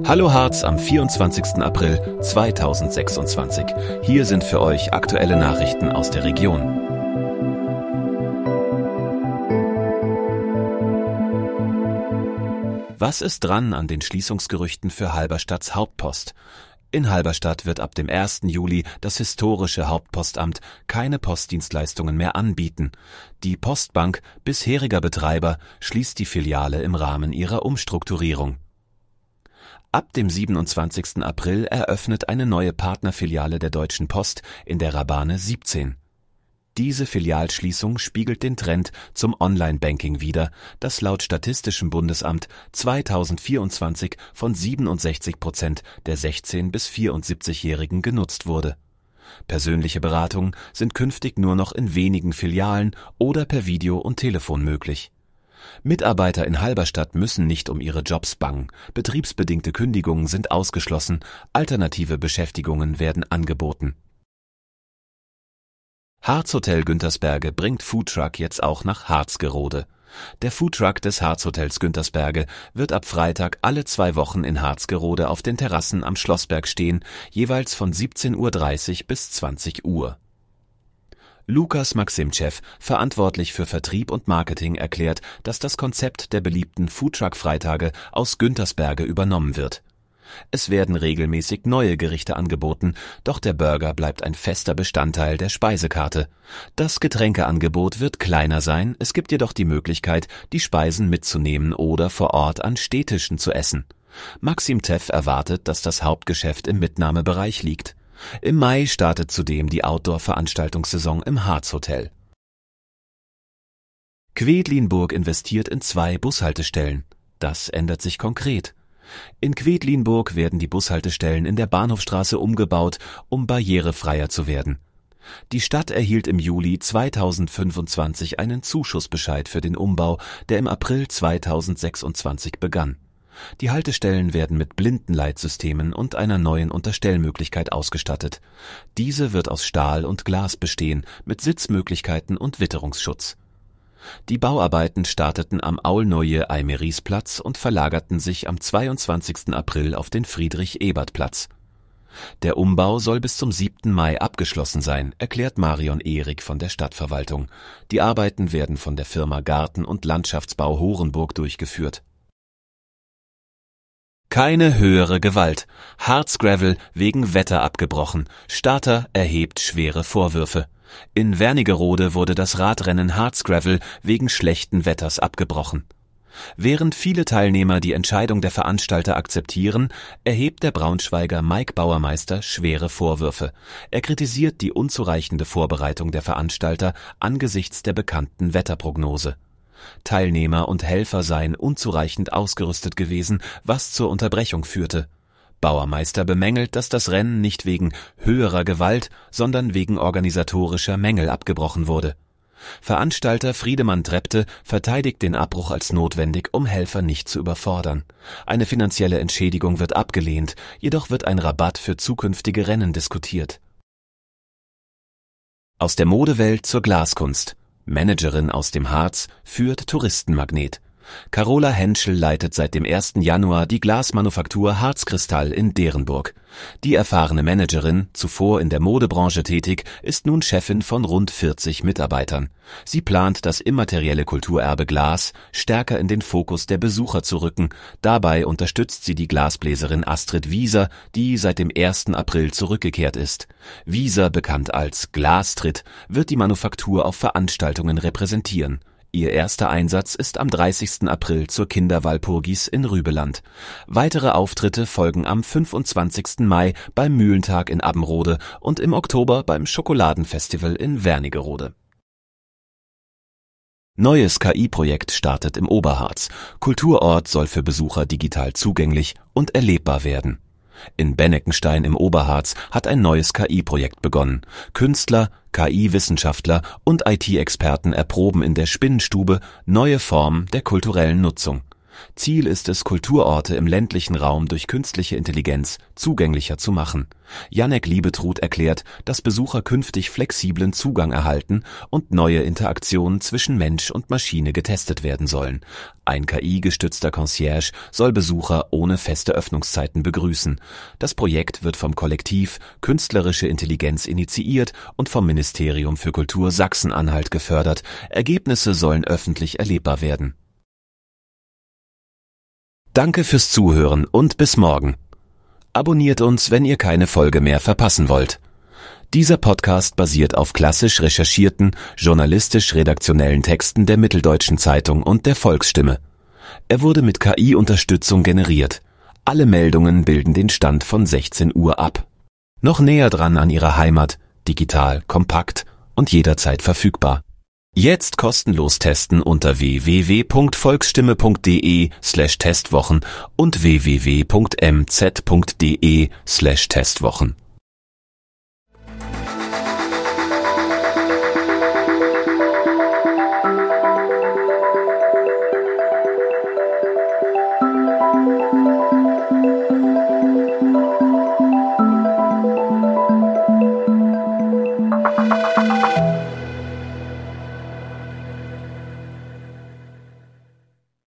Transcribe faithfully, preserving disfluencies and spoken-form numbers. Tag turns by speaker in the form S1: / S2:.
S1: Hallo Harz am vierundzwanzigsten April zweitausendsechsundzwanzig. Hier sind für euch aktuelle Nachrichten aus der Region. Was ist dran an den Schließungsgerüchten für Halberstadts Hauptpost? In Halberstadt wird ab dem ersten Juli das historische Hauptpostamt keine Postdienstleistungen mehr anbieten. Die Postbank, bisheriger Betreiber, schließt die Filiale im Rahmen ihrer Umstrukturierung. Ab dem siebenundzwanzigsten April eröffnet eine neue Partnerfiliale der Deutschen Post in der Rabane siebzehn. Diese Filialschließung spiegelt den Trend zum Online-Banking wider, das laut Statistischem Bundesamt zweitausendvierundzwanzig von siebenundsechzig Prozent der sechzehn- bis vierundsiebzigjährigen genutzt wurde. Persönliche Beratungen sind künftig nur noch in wenigen Filialen oder per Video und Telefon möglich. Mitarbeiter in Halberstadt müssen nicht um ihre Jobs bangen, betriebsbedingte Kündigungen sind ausgeschlossen, alternative Beschäftigungen werden angeboten. Harzhotel Güntersberge bringt Foodtruck jetzt auch nach Harzgerode. Der Foodtruck des Harzhotels Güntersberge wird ab Freitag alle zwei Wochen in Harzgerode auf den Terrassen am Schlossberg stehen, jeweils von siebzehn Uhr dreißig bis zwanzig Uhr. Lukas Maximchev, verantwortlich für Vertrieb und Marketing, erklärt, dass das Konzept der beliebten Foodtruck-Freitage aus Güntersberge übernommen wird. Es werden regelmäßig neue Gerichte angeboten, doch der Burger bleibt ein fester Bestandteil der Speisekarte. Das Getränkeangebot wird kleiner sein, es gibt jedoch die Möglichkeit, die Speisen mitzunehmen oder vor Ort an Stehtischen zu essen. Maximchev erwartet, dass das Hauptgeschäft im Mitnahmebereich liegt. Im Mai startet zudem die Outdoor-Veranstaltungssaison im Harzhotel. Quedlinburg investiert in zwei Bushaltestellen. Das ändert sich konkret. In Quedlinburg werden die Bushaltestellen in der Bahnhofstraße umgebaut, um barrierefreier zu werden. Die Stadt erhielt im Juli zweitausendfünfundzwanzig einen Zuschussbescheid für den Umbau, der im April zweitausendsechsundzwanzig begann. Die Haltestellen werden mit Blindenleitsystemen und einer neuen Unterstellmöglichkeit ausgestattet. Diese wird aus Stahl und Glas bestehen, mit Sitzmöglichkeiten und Witterungsschutz. Die Bauarbeiten starteten am Aulnoye-Eimeriesplatz und verlagerten sich am zweiundzwanzigsten April auf den Friedrich-Ebert-Platz. Der Umbau soll bis zum siebten Mai abgeschlossen sein, erklärt Marion Ehrig von der Stadtverwaltung. Die Arbeiten werden von der Firma Garten- und Landschaftsbau Horenburg durchgeführt. Keine höhere Gewalt. Harzgravel wegen Wetter abgebrochen. Starter erhebt schwere Vorwürfe. In Wernigerode wurde das Radrennen Harzgravel wegen schlechten Wetters abgebrochen. Während viele Teilnehmer die Entscheidung der Veranstalter akzeptieren, erhebt der Braunschweiger Mike Bauermeister schwere Vorwürfe. Er kritisiert die unzureichende Vorbereitung der Veranstalter angesichts der bekannten Wetterprognose. Teilnehmer und Helfer seien unzureichend ausgerüstet gewesen, was zur Unterbrechung führte. Bauermeister bemängelt, dass das Rennen nicht wegen höherer Gewalt, sondern wegen organisatorischer Mängel abgebrochen wurde. Veranstalter Friedemann Trepte verteidigt den Abbruch als notwendig, um Helfer nicht zu überfordern. Eine finanzielle Entschädigung wird abgelehnt, jedoch wird ein Rabatt für zukünftige Rennen diskutiert. Aus der Modewelt zur Glaskunst. Managerin aus dem Harz führt Touristenmagnet. Carola Henschel leitet seit dem ersten Januar die Glasmanufaktur Harzkristall in Derenburg. Die erfahrene Managerin, zuvor in der Modebranche tätig, ist nun Chefin von rund vierzig Mitarbeitern. Sie plant, das immaterielle Kulturerbe Glas stärker in den Fokus der Besucher zu rücken. Dabei unterstützt sie die Glasbläserin Astrid Wieser, die seit dem ersten April zurückgekehrt ist. Wieser, bekannt als Glastritt, wird die Manufaktur auf Veranstaltungen repräsentieren. Ihr erster Einsatz ist am dreißigsten April zur Kinderwalpurgis in Rübeland. Weitere Auftritte folgen am fünfundzwanzigsten Mai beim Mühlentag in Abbenrode und im Oktober beim Schokoladenfestival in Wernigerode. Neues K I-Projekt startet im Oberharz. Kulturort soll für Besucher digital zugänglich und erlebbar werden. In Benneckenstein im Oberharz hat ein neues K I-Projekt begonnen. Künstler, K I-Wissenschaftler und I T-Experten erproben in der Spinnenstube neue Formen der kulturellen Nutzung. Ziel ist es, Kulturorte im ländlichen Raum durch künstliche Intelligenz zugänglicher zu machen. Jannek Liebetrud erklärt, dass Besucher künftig flexiblen Zugang erhalten und neue Interaktionen zwischen Mensch und Maschine getestet werden sollen. Ein K I-gestützter Concierge soll Besucher ohne feste Öffnungszeiten begrüßen. Das Projekt wird vom Kollektiv Künstlerische Intelligenz initiiert und vom Ministerium für Kultur Sachsen-Anhalt gefördert. Ergebnisse sollen öffentlich erlebbar werden. Danke fürs Zuhören und bis morgen. Abonniert uns, wenn ihr keine Folge mehr verpassen wollt. Dieser Podcast basiert auf klassisch recherchierten, journalistisch-redaktionellen Texten der Mitteldeutschen Zeitung und der Volksstimme. Er wurde mit K I-Unterstützung generiert. Alle Meldungen bilden den Stand von sechzehn Uhr ab. Noch näher dran an ihrer Heimat, digital, kompakt und jederzeit verfügbar. Jetzt kostenlos testen unter w w w punkt volksstimme punkt de slash testwochen und w w w punkt m z punkt de slash testwochen.